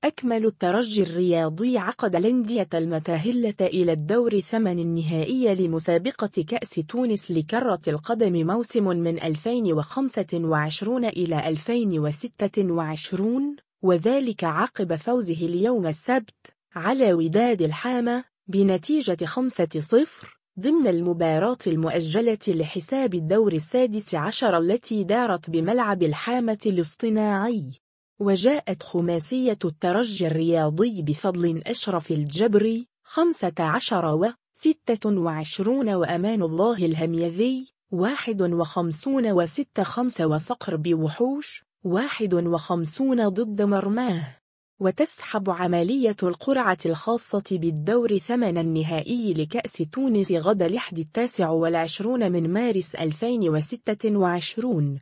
أكمل الترجي الرياضي عقد الأندية المتأهلة إلى الدور 8 النهائي لمسابقة كأس تونس لكرة القدم موسم من 2025 إلى 2026، وذلك عقب فوزه اليوم السبت على وداد الحامة بنتيجة 5-0 ضمن المباراة المؤجلة لحساب الدور 16 التي دارت بملعب الحامة الاصطناعي. وجاءت خماسية الترجي الرياضي بفضل أشرف الجبري 15 و26 وأمان الله الهميذي 51 و6-5 وصقر بوحوش 51 ضد مرماه. وتسحب عملية القرعة الخاصة بالدور 8 النهائي لكأس تونس غدا الأحد 29 من مارس 2026